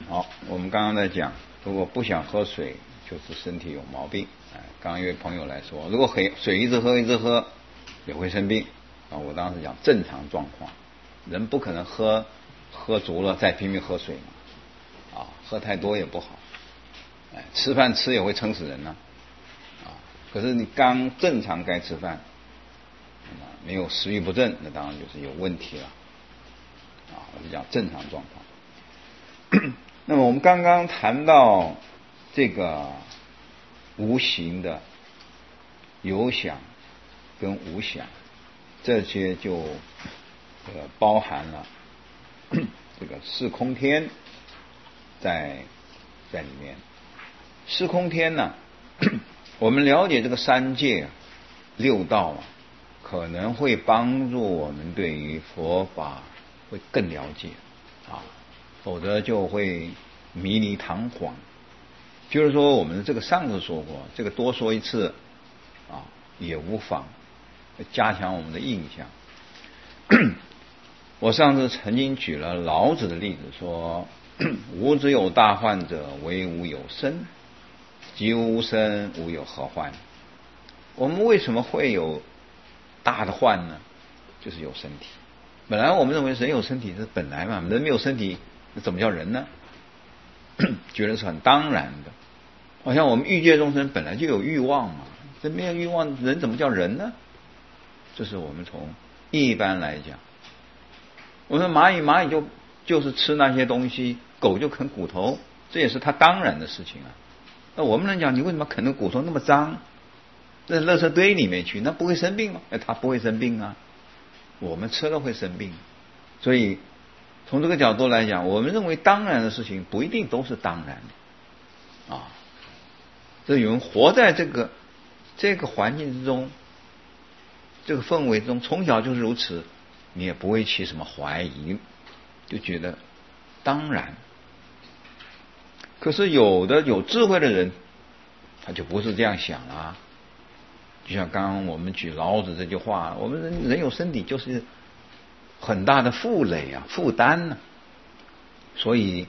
好，我们刚刚在讲，如果不想喝水，就是身体有毛病。刚刚一位朋友来说，如果水一直喝，也会生病。我当时讲正常状况，人不可能喝足了再拼命喝水嘛，喝太多也不好。吃饭也会撑死人呢。可是你刚正常该吃饭，没有食欲不振，那当然就是有问题了。我是讲正常状况。那么我们刚刚谈到这个无形的有想跟无想，这些就包含了这个四空天在里面。四空天呢，我们了解这个三界六道可能会帮助我们对于佛法会更了解否则就会迷离堂皇。就是说我们这个上次说过，这个多说一次也无妨，加强我们的印象。我上次曾经举了老子的例子，说吾之有大患者，为吾有身，即无身，吾有何患？我们为什么会有大的患呢？就是有身体。本来我们认为人有身体是本来嘛，人没有身体怎么叫人呢？觉得是很当然的，好像我们欲界众生本来就有欲望嘛，这没有欲望人怎么叫人呢？这是我们从一般来讲，我说蚂蚁就是吃那些东西，狗就啃骨头，这也是它当然的事情啊。那我们能讲你为什么啃的骨头那么脏，那垃圾堆里面去，那不会生病吗？它不会生病啊，我们吃了会生病。所以从这个角度来讲，我们认为当然的事情不一定都是当然的这有人活在这个环境之中，这个氛围中，从小就是如此，你也不会起什么怀疑，就觉得当然。可是有的有智慧的人，他就不是这样想啦。就像刚刚我们举老子这句话，我们人有身体就是很大的负累负担呢，所以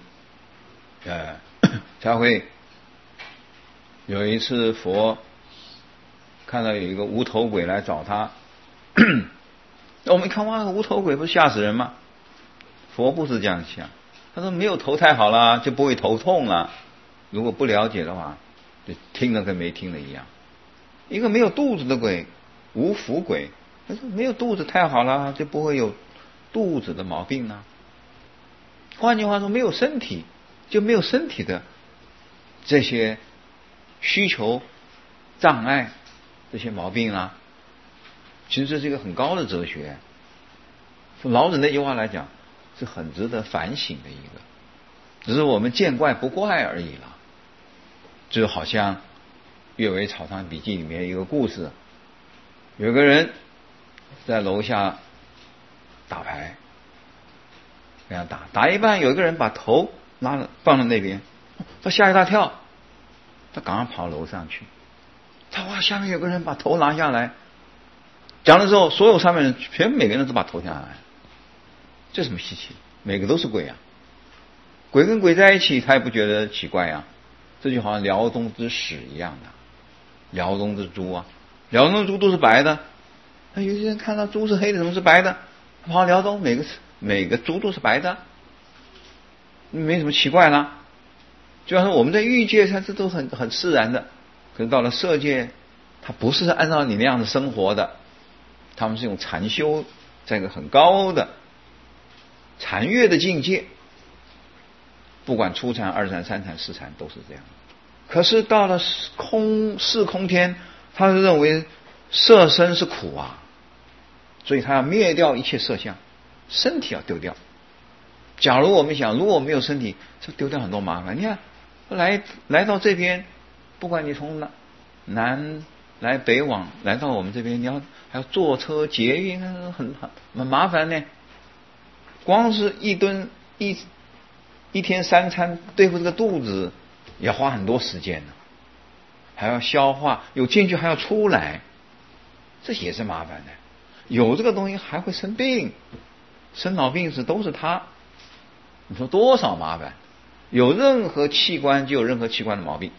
才会有一次佛看到有一个无头鬼来找他，我们一看无头鬼不是吓死人吗？佛不是这样想，他说没有头太好了，就不会头痛了。如果不了解的话，就听了跟没听了一样。一个没有肚子的鬼，无福鬼，他说没有肚子太好了，就不会有肚子的毛病了。换句话说，没有身体就没有身体的这些需求障碍，这些毛病啊。其实这是一个很高的哲学，从老子那句话来讲是很值得反省的一个，只是我们见怪不怪而已了。就好像《阅微草堂笔记》里面一个故事，有个人在楼下打牌，这样打一半，有一个人把头放到那边，他吓一大跳，他赶快跑楼上去，下面有个人把头拿下来，讲的时候，所有上面人每个人都把头下来，这什么稀奇？每个都是鬼鬼跟鬼在一起，他也不觉得奇怪这就好像辽东之屎一样的，辽东之猪辽东的猪都是白的，有些人看到猪是黑的，怎么是白的？跑辽东每个猪都是白的，没什么奇怪啦。就像说我们在欲界，它这都很自然的，可是到了色界，它不是按照你那样的生活的，他们是用禅修，在一个很高的禅悦的境界，不管初禅、二禅、三禅、四禅都是这样。可是到了四空天，他是认为色身是苦所以他要灭掉一切色相，身体要丢掉。假如我们想，如果我没有身体，就丢掉很多麻烦。你看来到这边，不管你从南来北往，来到我们这边，还要坐车捷运，很麻烦呢。光是一天三餐对付这个肚子，也花很多时间呢，还要消化，有进去还要出来，这也是麻烦的。有这个东西还会生病，生老病死都是他，你说多少麻烦？ 有任何器官就有任何器官的毛病。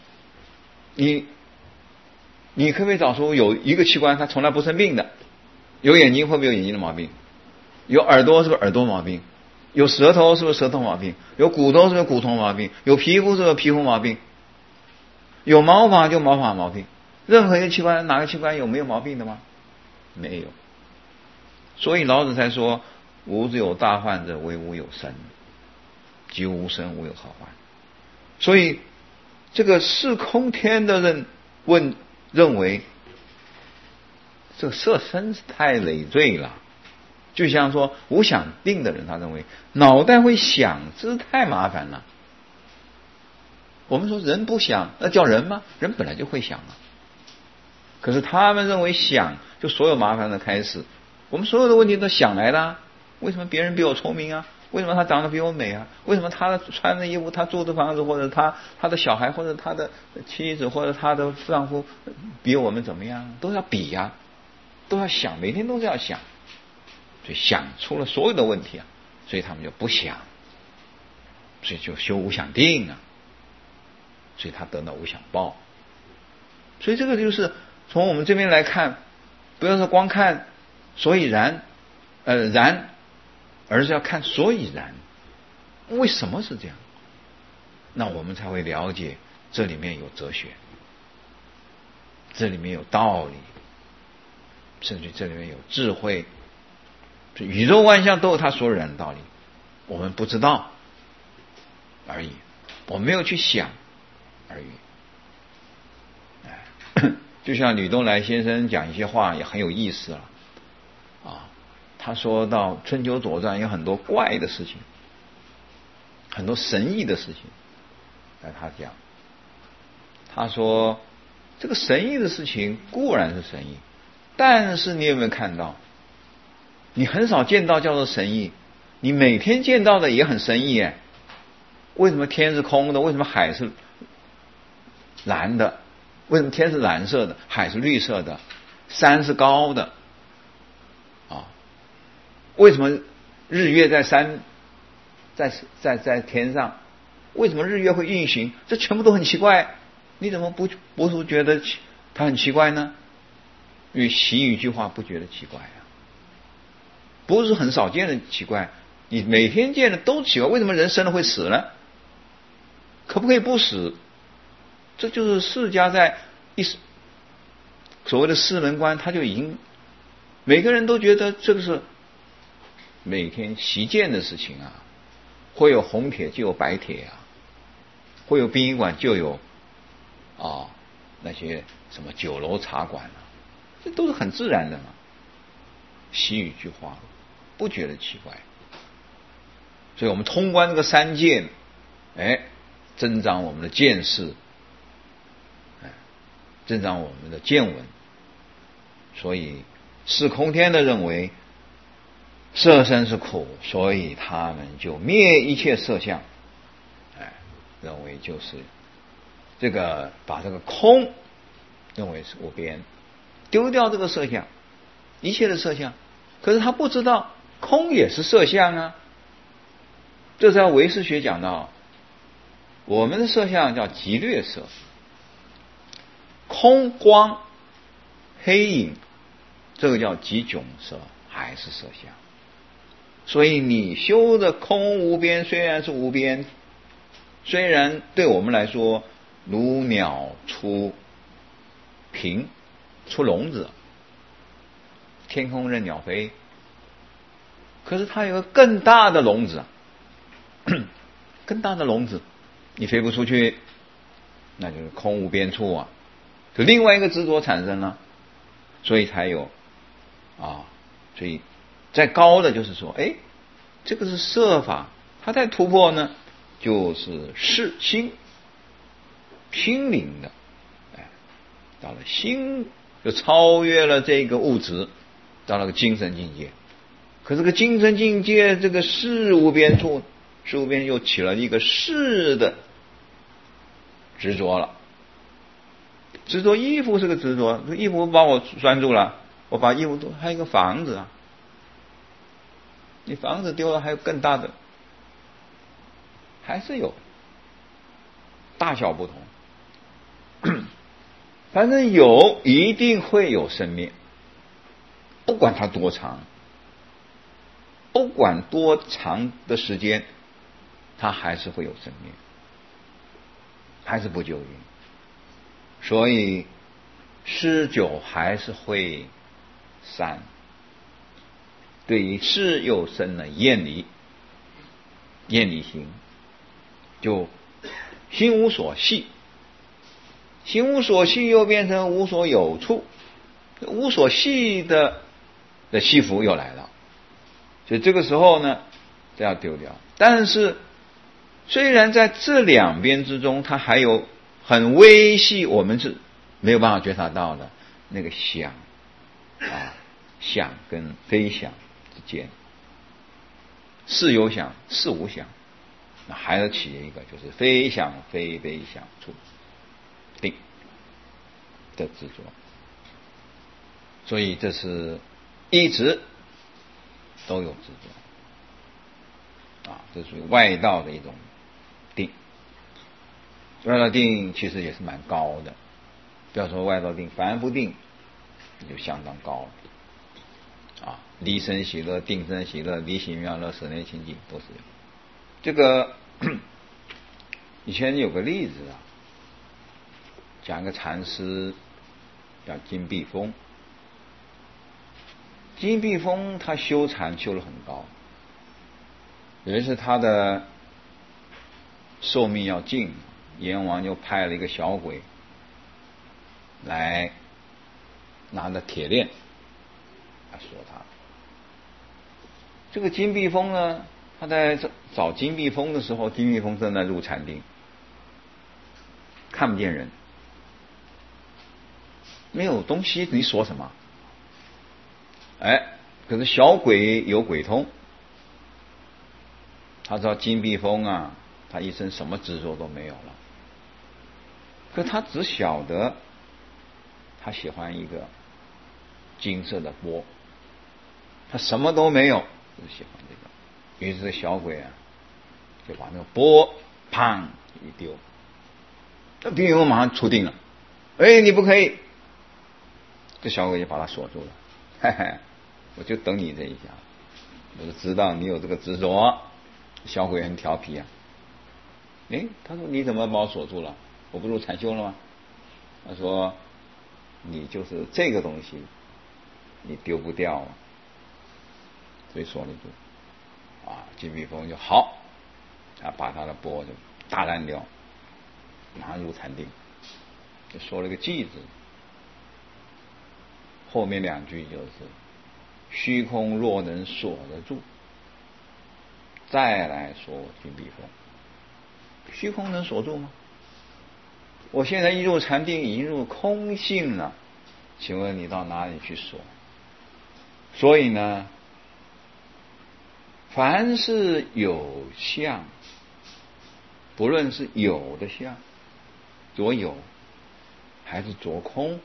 你可不可以找出有一个器官它从来不生病的？有眼睛会不会有眼睛的毛病？有耳朵是不是耳朵毛病？有舌头是不是舌头毛病？有骨头是不是骨头毛病？有皮肤是不是皮肤毛病？有毛发就毛发毛病。任何一个器官，哪个器官有没有毛病的吗？没有。所以老子才说：吾之有大患者，惟吾有生，即无生，吾有何患？所以这个是空天的人认为这个色身是太累赘了。就像说无想定的人，他认为脑袋会想，这是太麻烦了。我们说人不想，那叫人吗？人本来就会想啊。可是他们认为想就所有麻烦的开始。我们所有的问题都想来的啊。为什么别人比我聪明啊？为什么他长得比我美啊？为什么他穿的衣服，他住的房子，或者他的小孩，或者他的妻子，或者他的丈夫比我们怎么样？都要比啊，都要想，每天都是要想。所以想出了所有的问题啊，所以他们就不想，所以就修无想定啊，所以他得到无想报。所以这个就是从我们这边来看，不要说光看所以然，而是要看所以然，为什么是这样？那我们才会了解这里面有哲学，这里面有道理，甚至这里面有智慧。宇宙万象都有它所有然的道理，我们不知道而已，我没有去想而已。就像吕东来先生讲一些话也很有意思了啊。他说到春秋左传有很多怪的事情，很多神异的事情。他讲，他说这个神异的事情固然是神异，但是你有没有看到？你很少见到叫做神异，你每天见到的也很神异哎。为什么天是空的？为什么海是蓝的？为什么天是蓝色的，海是绿色的，山是高的啊？为什么日月在天上？为什么日月会运行？这全部都很奇怪，你怎么不觉得它很奇怪呢？因为习一句话不觉得奇怪啊。不是很少见的奇怪，你每天见的都奇怪。为什么人生了会死呢？可不可以不死？这就是释迦在所谓的四门观，他就已经每个人都觉得这个是每天习见的事情啊。会有红铁就有白铁啊，会有殡仪馆就有那些什么酒楼茶馆啊，这都是很自然的嘛。习一句话不觉得奇怪，所以我们通关这个三界，增长我们的见识，增长我们的见闻。所以是空天的认为色身是苦，所以他们就灭一切色相，认为就是这个把这个空认为是无边，丢掉这个色相，一切的色相。可是他不知道空也是色相啊。这是要唯识学讲到，我们的色相叫极劣色，空光黑影这个叫极迥色，还是色相。所以你修的空无边虽然是无边，虽然对我们来说如鸟出屏出笼子，天空任鸟飞，可是它有个更大的笼子，更大的笼子你飞不出去，那就是空无边处啊。就另外一个执着产生了，所以才有所以再高的就是说，这个是色法，它再突破呢，就是是心灵的，到了心就超越了这个物质，到了个精神境界。可这个精神境界，这个事无边处，事无边又起了一个事的执着了。执着衣服是个执着，这衣服把我拴住了，我把衣服都还有一个房子啊，你房子丢了还有更大的，还是有大小不同，反正有一定会有生灭，不管它多长，不管多长的时间，它还是会有生灭，还是不究竟。所以诗酒还是会散，对于事又生了厌离，厌离心，就心无所系，心无所系又变成无所有处，无所系的系缚又来了，所以这个时候呢，这要丢掉。但是虽然在这两边之中，它还有很微细，我们是没有办法觉察到的那个想啊，想跟非想之间，是有想是无想，那还要起一个就是非想非非想处定的执着。所以这是一直都有执着啊，这属于外道的一种定。外道定其实也是蛮高的，不要说外道定，凡夫定就相当高了啊，离生喜乐、定生喜乐、离喜妙乐、舍内清净都是有。这个以前有个例子啊，讲一个禅师叫金碧峰。金碧峰他修禅修得很高，有一次他的寿命要尽，阎王就派了一个小鬼来拿着铁链来锁他。这个金碧峰呢，他在找金碧峰的时候，金碧峰正在入禅定，看不见人，没有东西，你锁什么？可是小鬼有鬼通，他知道金碧峰啊，他一生什么执着都没有了，可他只晓得他喜欢一个金色的钵，他什么都没有，就是喜欢这个。于是这小鬼啊，就把那个钵砰一丢，那金碧峰马上出定了，你不可以，这小鬼就把他锁住了，嘿嘿，我就等你这一下，我就知道你有这个执着。小鬼很调皮啊，他说你怎么把我锁住了？我不入禅修了吗？他说你就是这个东西，你丢不掉啊，所以锁得住啊。金碧峰就好，把他的钵就打烂掉，马上入禅定，就说了个偈字，后面两句就是虚空若能锁得住，再来说金碧峰。虚空能锁住吗？我现在一入禅定，已经入空性了，请问你到哪里去锁？所以呢，凡是有相，不论是有的相着有还是着空，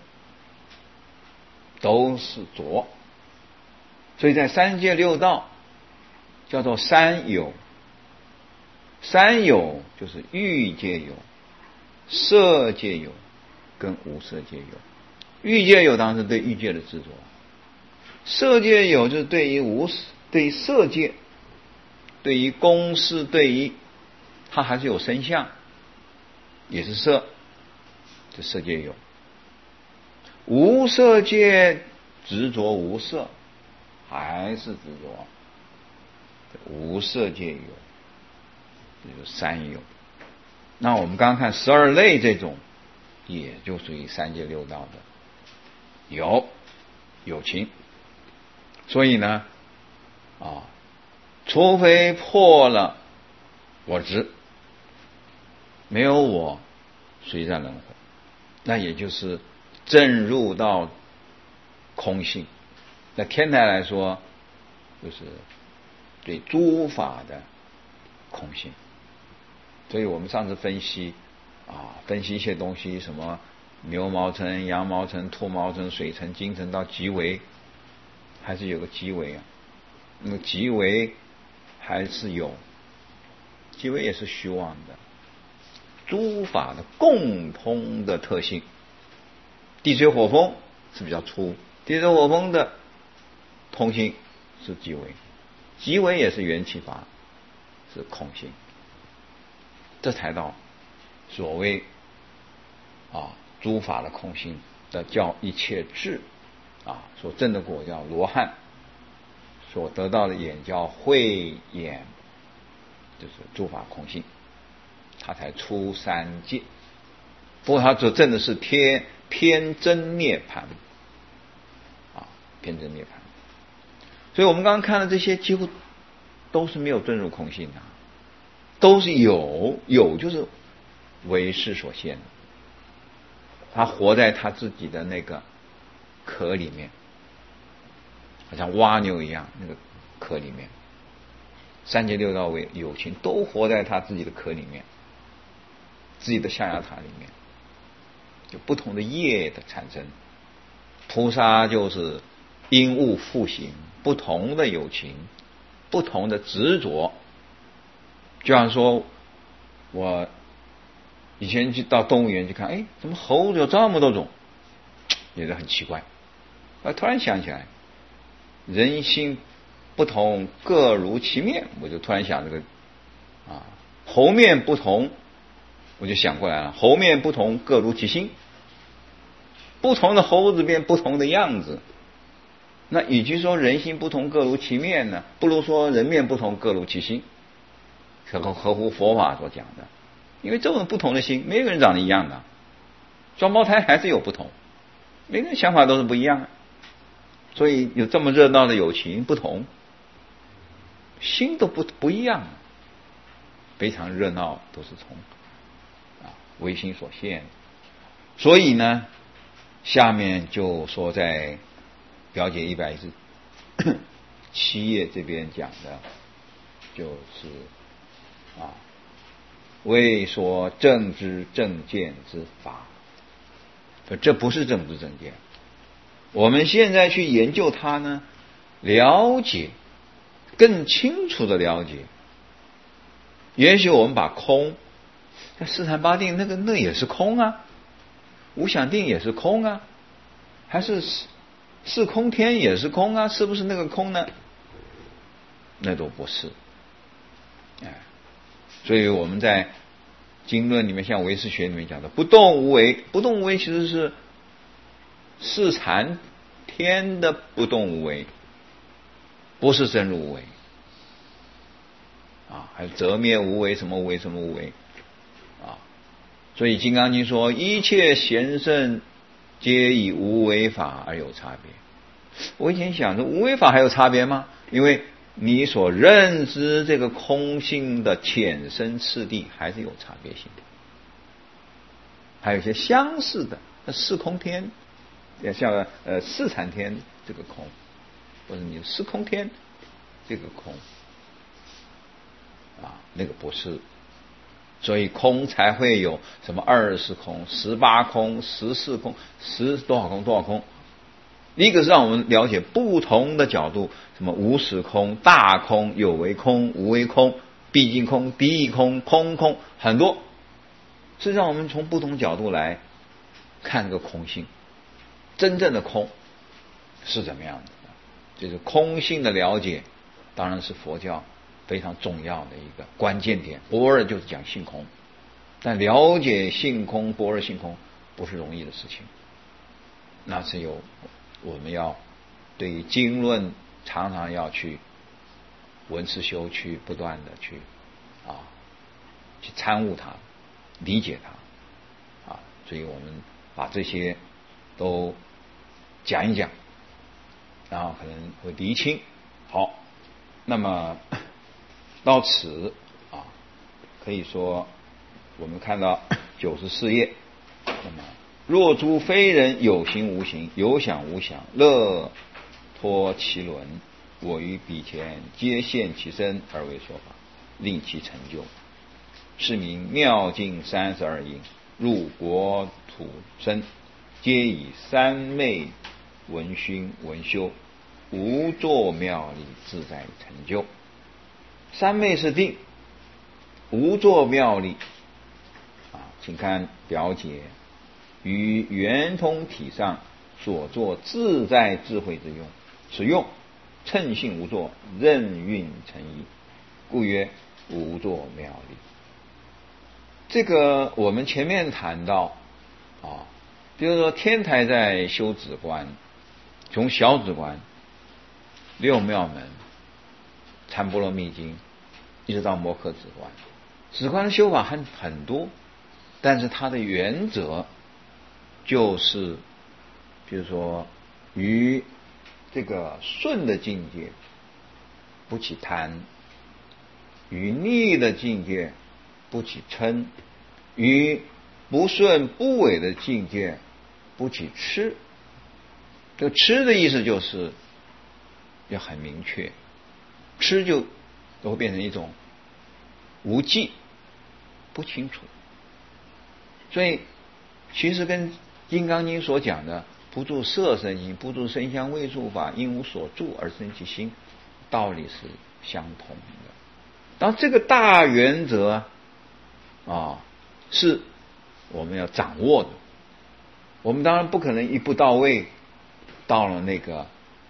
都是着。所以在三界六道叫做三有，三有就是欲界有、色界有跟无色界有。欲界有当然是对欲界的执着，色界有就是对于色界，对于公事，对于它还是有身相，也是色，这色界有。无色界执着无色，还是执着无色界有，这就是三有。那我们刚刚看12类这种，也就属于三界六道的有情。所以呢，除非破了我执，没有我，谁在轮回？那也就是正入到空性。那天台来说，就是对诸法的空性。所以我们上次分析一些东西，什么牛毛尘、羊毛尘、兔毛尘、水尘、金尘到极为，还是有个极为啊。那么极为还是有，极为也是虚妄的。 诸法的共通的特性。地水火风是比较粗，地水火风的通性是极微，极微也是缘起法，是空性。这才到所谓诸法的空性的叫一切智所证的果叫罗汉，所得到的眼叫慧眼，就是诸法空性，他才出三界。不过他所证的是偏真涅槃偏真涅槃。所以我们刚刚看的这些几乎都是没有遁入空性的，都是有就是为识所现的，他活在他自己的那个壳里面，好像蜗牛一样，那个壳里面，三界六道为有情都活在他自己的壳里面，自己的象牙塔里面，就不同的业的产生。菩萨就是因物复形，不同的有情，不同的执着。就像说我以前去到动物园去看，怎么猴子有这么多种，觉得很奇怪。突然想起来，人心不同，各如其面，我就突然想这个猴面不同，我就想过来了，猴面不同，各如其心。不同的猴子变不同的样子，那与其说人心不同各如其面呢，不如说人面不同各如其心，合乎佛法所讲的。因为这种不同的心，每个人长得一样的，双胞胎还是有不同，每个人想法都是不一样的。所以有这么热闹的友情不同，心都不一样，非常热闹，都是从唯心所现。所以呢，下面就说在表解117页这边讲的，就是为说正知正见之法。这不是正知正见，我们现在去研究它呢，了解，更清楚的了解。也许我们把空，像四禅八定那也是空啊，无想定也是空啊，还是四空天也是空啊，是不是那个空呢？那都不是。所以我们在经论里面，像唯识学里面讲的不动无为，不动无为其实是四禅天的不动无为，不是真如无为还有则灭无为，什么无为什么无为所以《金刚经》说一切贤圣皆以无为法而有差别。我以前想着无为法还有差别吗？因为你所认知这个空性的浅深次第还是有差别性的，还有一些相似的，四空天，像四禅天这个空，或者你四空天这个空那个不是。所以空才会有什么20空、18空、14空、多少空。一个是让我们了解不同的角度，什么无始空、大空、有为空、无为空、毕竟空、敌意空、空空，很多是让我们从不同角度来看这个空性。真正的空是怎么样的？就是空性的了解，当然是佛教非常重要的一个关键点。般若就是讲性空，但了解性空、般若性空不是容易的事情，那是有我们要对于经论常常要去闻思修，去不断的去参悟它，理解它所以我们把这些都讲一讲，然后可能会厘清。好，那么到此可以说我们看到94页，那么若诸非人有形无形，有想无想，乐脱其轮，我于彼前皆现其身而为说法，令其成就，是名妙境32因，入国土生，皆以三昧闻熏闻修，无作妙力，自在成就。三昧是定，无作妙力请看表解，于圆通体上所作自在智慧之用，此用称性无作，任运成意，故曰无作妙理。这个我们前面谈到比如说天台在修止观，从小止观、六妙门、禅波罗蜜经，一直到摩诃止观，止观的修法很多，但是它的原则就是，比如说于这个顺的境界不起贪，于逆的境界不起嗔，于不顺不违的境界不起痴。这个痴的意思就是要很明确，痴就都会变成一种无记，不清楚。所以其实跟《金刚经》所讲的不住色生心，不住声香味触法，因无所住而生其心，道理是相同的。当然这个大原则是我们要掌握的。我们当然不可能一步到位到了那个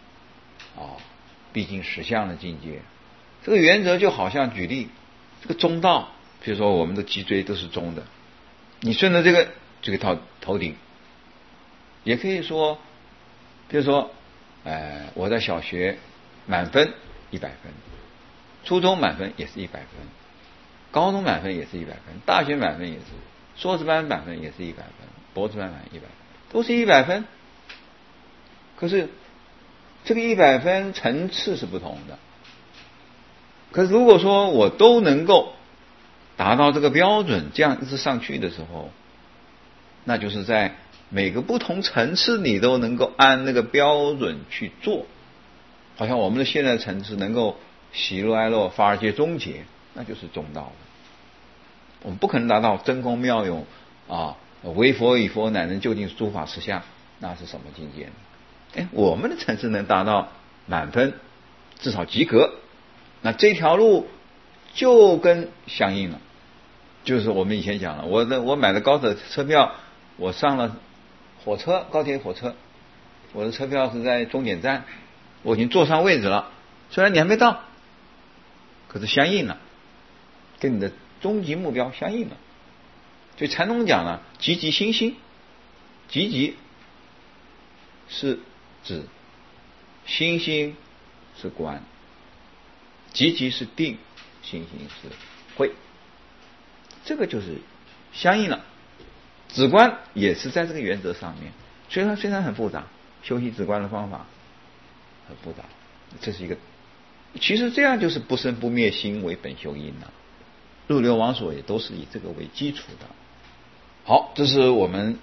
毕竟实相的境界。这个原则就好像举例，这个中道，比如说我们的脊椎都是中的，你顺着这个头顶，也可以说，比如说我在小学满分100分，初中满分也是100分，高中满分也是100分，大学满分也是，硕士班满分也是100分，博士班满分100分，都是100分。可是这个100分层次是不同的。可是如果说我都能够达到这个标准，这样一直上去的时候，那就是在每个不同层次你都能够按那个标准去做。好像我们的现在层次能够喜怒哀乐法二界终结，那就是中道了。我们不可能达到真空妙用唯佛与佛乃能究竟诸法实相，那是什么境界呢？我们的层次能达到满分，至少及格，那这条路就跟相应了。就是我们以前讲了，我买的高铁车票，我上了高铁火车，我的车票是在终点站，我已经坐上位置了，虽然你还没到，可是相应了，跟你的终极目标相应了。所以禅宗讲了，积极心心，积极是指心心是观，积极是定，心心是慧，这个就是相应了。止观也是在这个原则上面，虽然很复杂，修习止观的方法很复杂，这是一个，其实这样就是不生不灭心为本修因了。入流王所也都是以这个为基础的。好，这是我们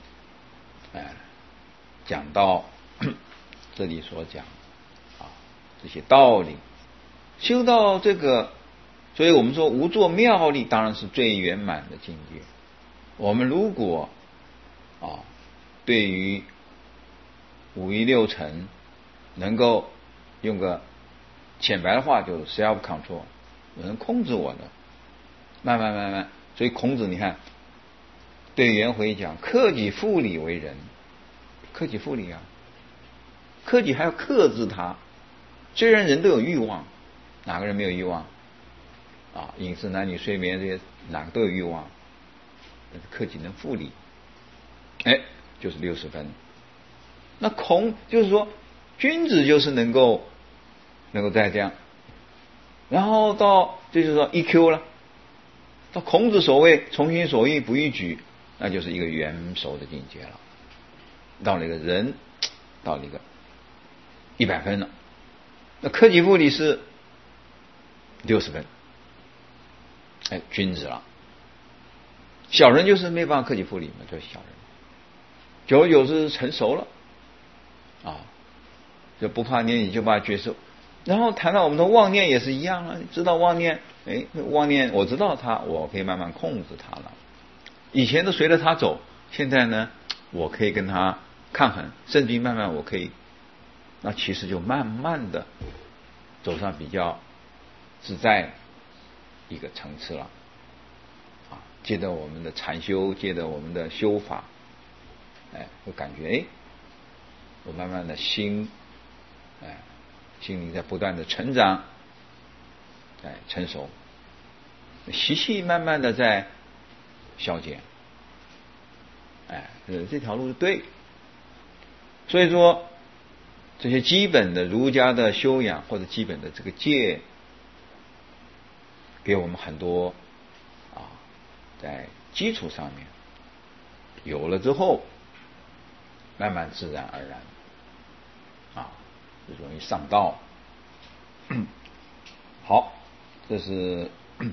讲到这里所讲这些道理，修到这个，所以我们说无作妙力当然是最圆满的境界。我们如果对于五欲六尘能够用个浅白的话，就是 self control， 我能控制我的，慢慢，所以孔子你看对颜回讲，克己复礼为人，克己复礼克己还要克制他。虽然人都有欲望，哪个人没有欲望饮食男女睡眠这些哪个都有欲望，但是克己能复礼，就是60分。那就是说君子就是能够再这样，然后到这就是说 EQ 了，到孔子所谓从心所欲不逾矩，那就是一个圆熟的境界了，到了一个人，到了一个100分了。那克己复礼是60分，君子了。小人就是没办法克己复礼嘛，就是小人。久而久之成熟了就不怕念你就怕觉受。然后谈到我们的妄念也是一样知道妄念，妄念我知道它，我可以慢慢控制它了。以前都随着它走，现在呢我可以跟它抗衡，甚至慢慢我可以，那其实就慢慢的走上比较自在一个层次了借着我们的禅修，借着我们的修法，会感觉我慢慢的心灵在不断的成长，成熟，习气慢慢的在消减，这条路是对。所以说，这些基本的儒家的修养或者基本的这个戒，给我们很多在基础上面有了之后，慢慢自然而然就容易上道。好，这是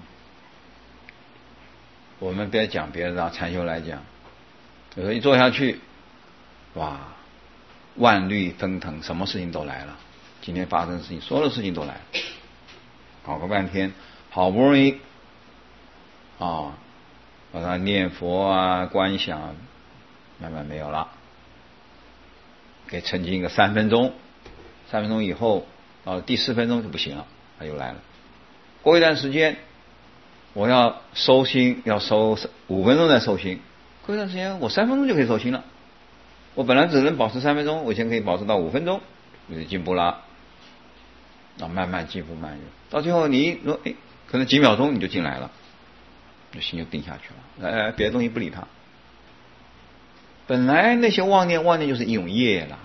我们别讲别的，让禅修来讲，有时候一坐下去，哇，万虑纷腾，什么事情都来了。今天发生的事情，所有的事情都来了，搞个半天，好不容易把它念佛观想，慢慢没有了，给沉浸个3分钟，3分钟以后到第4分钟就不行了，它又来了。过一段时间，我要收心，要收5分钟再收心，过一段时间我3分钟就可以收心了。我本来只能保持3分钟，我现在可以保持到5分钟，你就进步了。慢慢进步，慢热，到最后你说可能几秒钟你就进来了，这心就定下去了。别的东西不理它。本来那些妄念就是一种业了，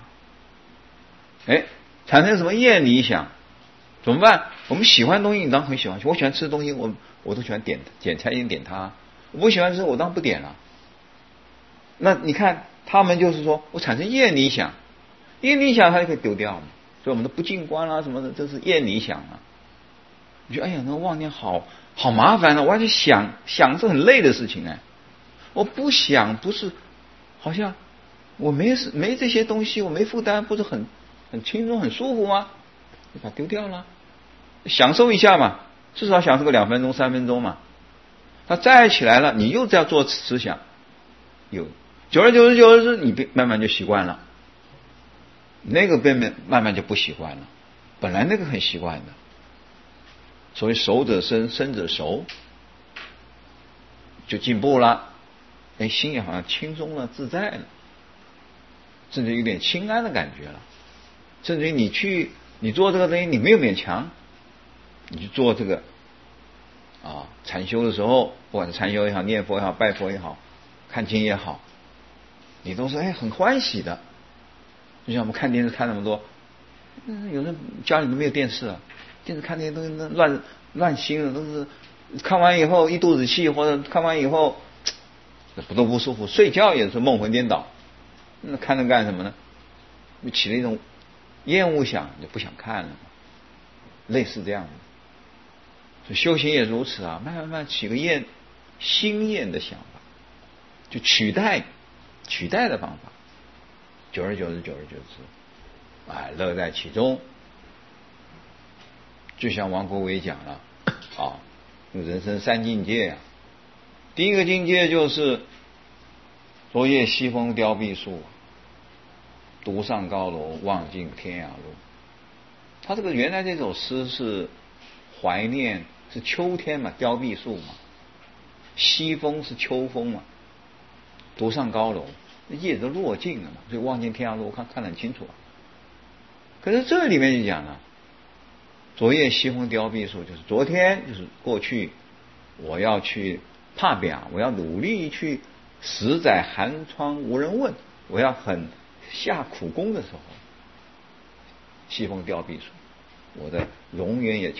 产生什么业理想，怎么办？我们喜欢的东西，你当然很喜欢。我喜欢吃的东西，我都喜欢点菜先点它。我不喜欢吃，我当然不点了。那你看，他们就是说我产生业理想，业理想它就可以丢掉嘛。所以我们的不净观什么的，这是业理想啊。你觉得那个妄念好麻烦我要去想是很累的事情我不想，不是好像我没这些东西，我没负担，不是很轻松很舒服吗？你把它丢掉了，享受一下嘛，至少享受个2分钟3分钟嘛。它再起来了，你又在做思想，久而久之你慢慢就习惯了，那个慢慢就不习惯了，本来那个很习惯的。所谓熟者生，生者熟，就进步了，心也好像轻松了，自在了，甚至有点清安的感觉了。甚至于你做这个东西，你没有勉强，你去做这个禅修的时候，不管是禅修也好，念佛也好，拜佛也好，看经也好，你都是很欢喜的。就像我们看电视看那么多，有人家里都没有电视电视看那些东西乱心了，都是看完以后一肚子气，或者看完以后都不舒服，睡觉也是梦魂颠倒。那看着干什么呢？起了一种厌恶想，就不想看了，类似这样的。所以修行也如此慢慢起个心厌的想法，就取代的方法，久而久之乐在其中。就像王国维讲了人生3境界第一个境界就是昨夜西风凋碧树，独上高楼，望尽天涯路。他这个原来这首诗是怀念，是秋天嘛，凋碧树嘛，西风是秋风嘛，独上高楼，叶子落尽了嘛，所以望尽天涯路，看得很清楚可是这里面就讲了，昨夜西风凋碧树，就是昨天，就是过去，我要去踏表，我要努力去10载寒窗无人问，我要很下苦功的时候，西风凋碧树，我的容颜也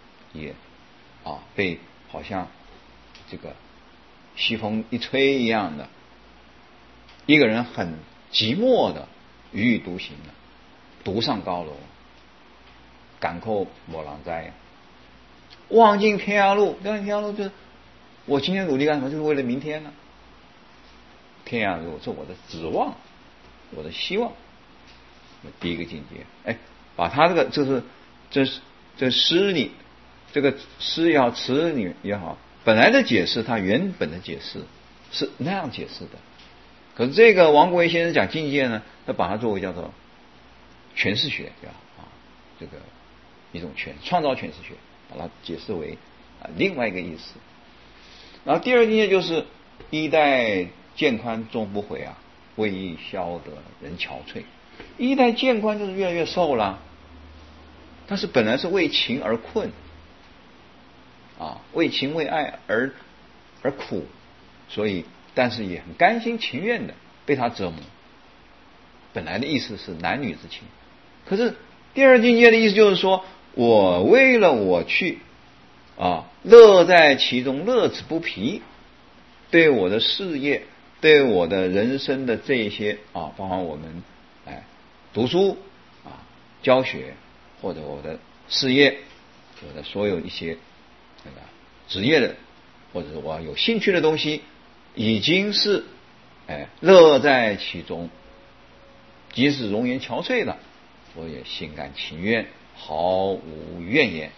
被好像这个西风一吹一样的，一个人很寂寞的踽踽独行的，独上高楼，感扣某郎哉，望尽天涯路。望尽天涯路就是我今天努力干什么？就是为了明天呢。天涯路是我的指望，我的希望。第一个境界，把他这诗里，这个诗也好，词里也好，本来的解释，他原本的解释是那样解释的。可是这个王国维先生讲境界呢，他把它作为叫做诠释学，对吧？这个一种创造诠释学，把它解释为另外一个意思。 然后第二境界就是衣带渐宽终不悔啊，为伊消得人憔悴。衣带渐宽就是越来越瘦了，但是本来是为情而困啊，为情为爱而苦，所以但是也很甘心情愿的被他折磨。本来的意思是男女之情，可是第二境界的意思就是说，我为了我去乐在其中，乐此不疲，对我的事业，对我的人生的这一些包括我们读书教学，或者我的事业，我的所有一些职业的，或者是我有兴趣的东西，已经是乐在其中，即使容颜憔悴了，我也心甘情愿，毫无怨言。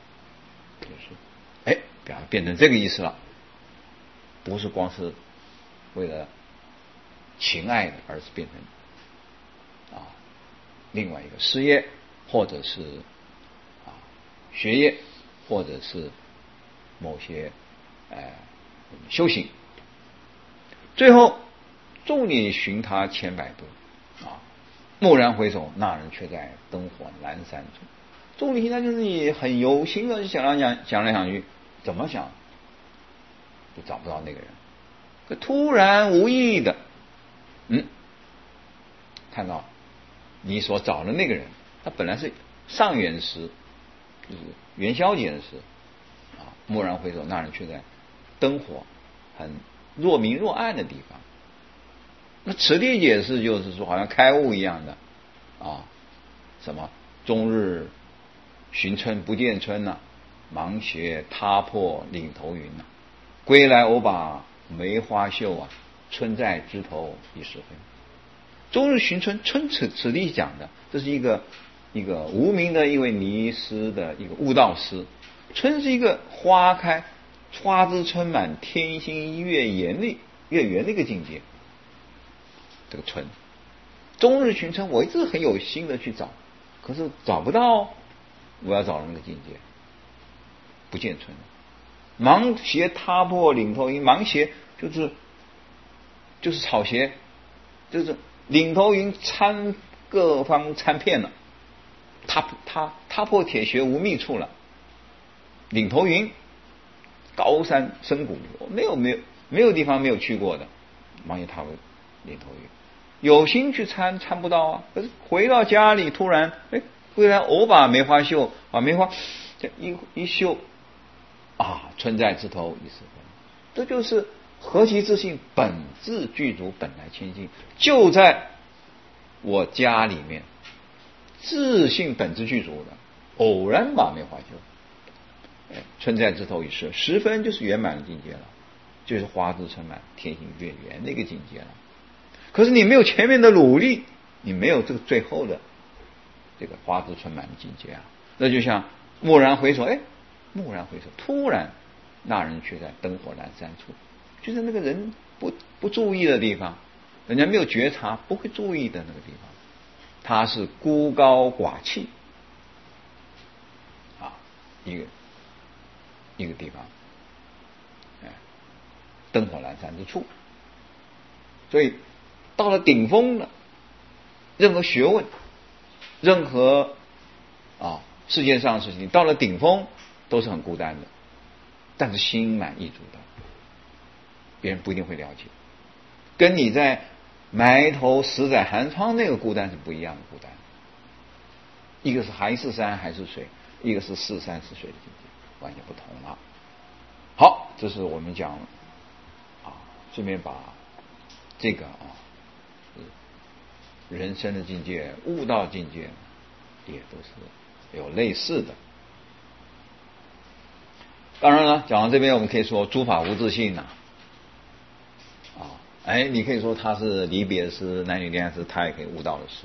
就是变成这个意思了，不是光是为了情爱的，而是变成另外一个事业，或者是学业，或者是某些修行。最后众里寻他千百度蓦然回首，那人却在灯火阑珊处。众里寻他就是你很有心的想来想去，怎么想就找不到那个人，可突然无意的看到你所找的那个人，他本来是上元时，就是元宵节的时蓦然回首，那人却在灯火很若明若暗的地方。那此地解释就是说，好像开悟一样的什么终日寻春不见春忙携踏破岭头云归来偶把梅花嗅春在枝头已时分。终日寻春，春此地讲的，这是一个无名的一位迷失的一个悟道师。春是一个花开花枝春满，天心月圆的一个境界。这个春，终日寻春，我一直很有心的去找，可是找不到我要找的那个境界，不见春。芒鞋踏破岭头云，芒鞋就是草鞋，就是岭头云参各方参遍了，踏破铁鞋无觅处了。岭头云，高山深谷，没有地方没有去过的，芒鞋踏破岭头云，有心去参不到可是回到家里，突然回来偶把梅花嗅梅花这一嗅春在枝头已时分。这就是何其自信，本自具足，本来清净，就在我家里面，自信本自具足的，偶然把梅花嗅春在枝头已时，十分就是圆满的境界了，就是花枝春满，天心月圆那个境界了。可是你没有前面的努力，你没有这个最后的这个花枝春满的境界那就像蓦然回首，蓦然回首，突然那人却在灯火阑珊处，就是那个人不注意的地方，人家没有觉察，不会注意的那个地方，他是孤高寡气一个地方，灯火阑珊之处。所以到了顶峰了，任何学问，任何世界上的事情，到了顶峰都是很孤单的，但是心满意足的，别人不一定会了解，跟你在埋头十载寒窗那个孤单是不一样的孤单。一个是还是山还是水，一个是是山是水的境界，完全不同了。好，这是我们讲顺便把这个人生的境界、悟道境界也都是有类似的。当然了，讲到这边，我们可以说诸法无自性你可以说他是离别师、男女恋爱师，他也可以悟道的师。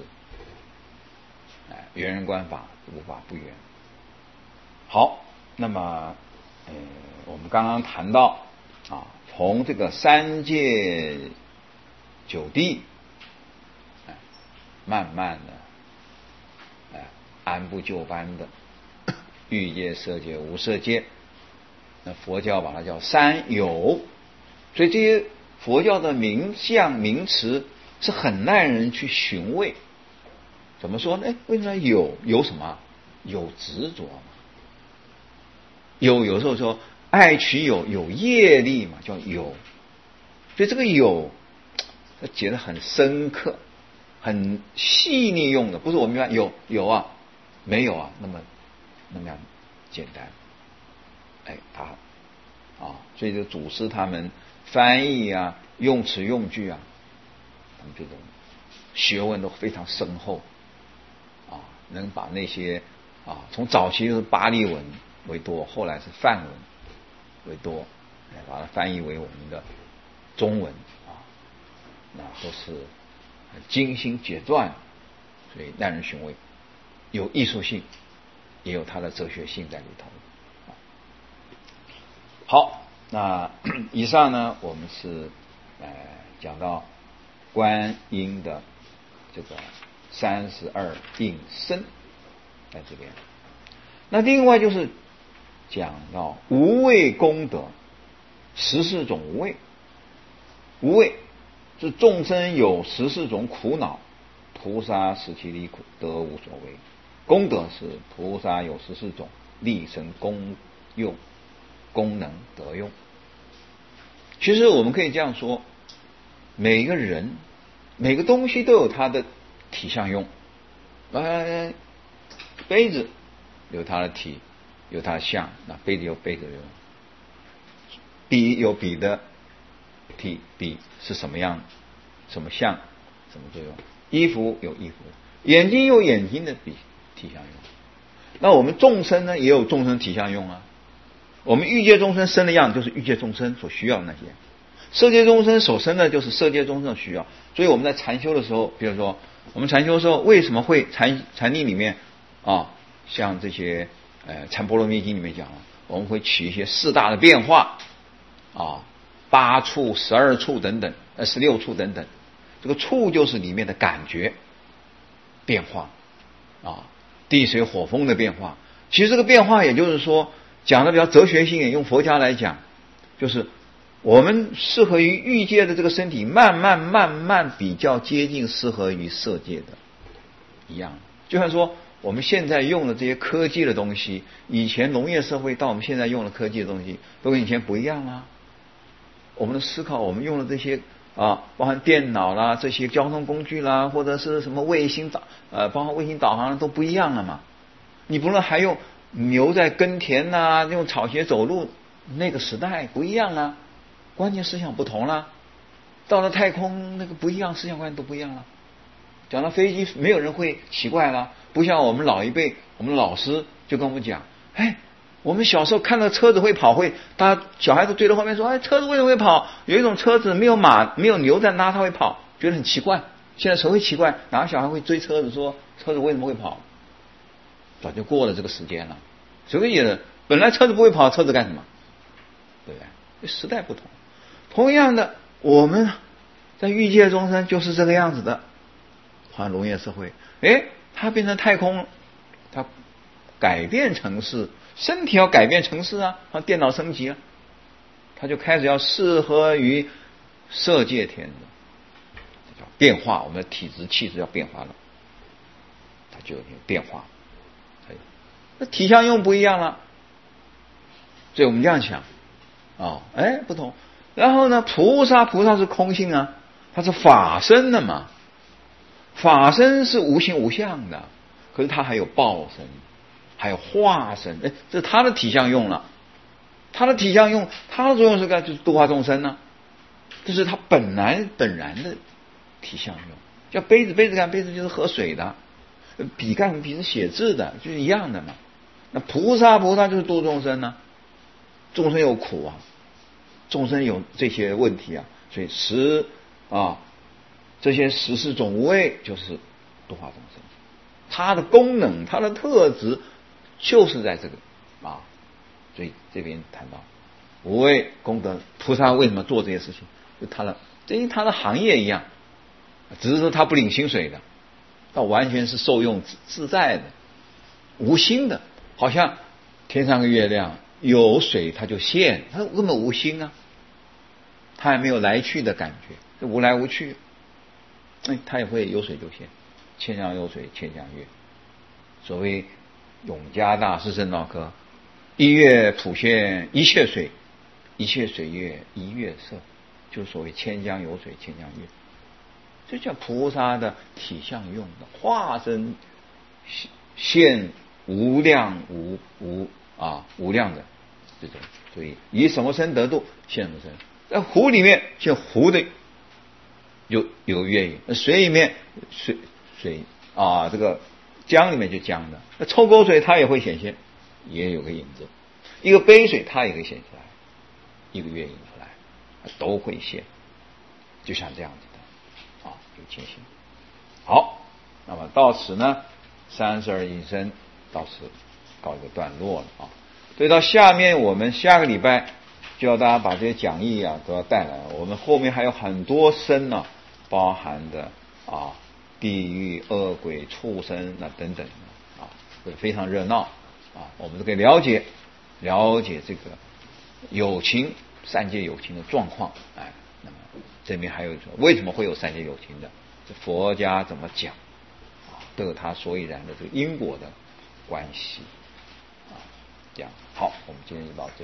圆人观法，无法不圆。好，那么我们刚刚谈到从这个三界九地慢慢的按部就班的欲界、色界、无色界那佛教把它叫三有，所以这些佛教的名相名词是很耐人去寻味。怎么说呢？为什么有什么？有执着嘛。有时候说爱取有业力嘛，叫有。所以这个有，它解得很深刻，很细腻用的，不是我们一般有啊，没有啊，那么样简单。所以这祖师他们翻译啊，用词用句啊，他们这种学问都非常深厚能把那些从早期是巴利文为多，后来是梵文为多，把它翻译为我们的中文那都是很精心解撰，所以耐人寻味，有艺术性，也有它的哲学性在里头。好，那以上呢，我们是讲到观音的这个32应身在这边。那另外就是讲到无畏功德14种无畏。无畏是众生有14种苦恼，菩萨使其离苦，得无所谓。功德是菩萨有14种立身功用功能得用。其实我们可以这样说，每个人每个东西都有它的体相用。杯子有它的体，有它的相，那杯子有杯子的用。笔有笔的体，笔是什么样，什么相，什么作用。衣服有衣服，眼睛有眼睛的体相用。那我们众生呢，也有众生体相用啊。我们欲界众生生的样就是欲界众生所需要的那些，色界众生所生的就是色界众生所需要。所以我们在禅修的时候，比如说我们禅修的时候，为什么会禅定里面像这些禅波罗蜜经里面讲了，我们会起一些4大的变化8处、12处等等，16处等等。这个处就是里面的感觉变化地水火风的变化。其实这个变化也就是说讲的比较哲学性一点，用佛家来讲，就是我们适合于欲界的这个身体慢慢比较接近适合于色界的一样。就像说我们现在用的这些科技的东西，以前农业社会到我们现在用的科技的东西都跟以前不一样啦。我们的思考，我们用的这些包含电脑啦，这些交通工具啦，或者是什么卫星包含卫星导航都不一样了嘛。你不能还用牛在耕田用草鞋走路，那个时代不一样了，观念思想不同了。到了太空那个不一样，思想观念都不一样了。讲到飞机，没有人会奇怪了，不像我们老一辈，我们老师就跟我们讲，我们小时候看到车子会跑，大家小孩子追到后面说，车子为什么会跑？有一种车子没有马没有牛在拉，它会跑，觉得很奇怪。现在谁会奇怪？哪个小孩会追车子说车子为什么会跑？早就过了这个时间了。谁会觉得本来车子不会跑，车子干什么？对不对？时代不同。同样的，我们在欲界众生就是这个样子的。好像农业社会，它变成太空，它改变城市，身体要改变城市电脑升级它就开始要适合于色界天的，这叫变化。我们的体质气质要变化了，它就有点变化。那体相用不一样了，所以我们这样想不同。然后呢，菩萨是空性它是法身的嘛。法身是无形无相的，可是它还有报身，还有化身，这是它的体相用了。它的体相用，它的作用是干，就是度化众生这是它本然的体相用。叫杯子干，杯子就是喝水的；笔干，笔是写字的，就是一样的嘛。那菩萨就是度众生众生有苦众生有这些问题所以这些14种无畏就是度化众生，它的功能，它的特质就是在这个所以这边谈到无畏功德，菩萨为什么做这些事情？就跟他的行业一样，只是说他不领薪水的，他完全是受用自在的，无心的，好像天上的月亮有水它就现，它根本无心啊，它还没有来去的感觉，无来无去，它也会有水就现。千江有水千江月，所谓永嘉大师圣道科，一月普现一切水，一切水月一月色，就是所谓千江有水千江月。这叫菩萨的体相用的，化身现无量无量的这种，所以以什么身得度现什么身。在湖里面现湖的有月影，水里面水这个江里面就江的，那抽沟水它也会显现，也有个影子，一个杯水它也会显出来，一个月影出来，都会现，就像这样子的有情形。好，那么到此呢，32应身到此告一个段落了所以到下面我们下个礼拜就要大家把这些讲义都要带来，我们后面还有很多身包含的地狱、恶鬼、畜生等等会非常热闹我们都可以了解这个有情三界有情的状况那么这边还有说为什么会有三界有情的，佛家怎么讲都有它所以然的这个因果的关系这样。好，我们今天就到这里。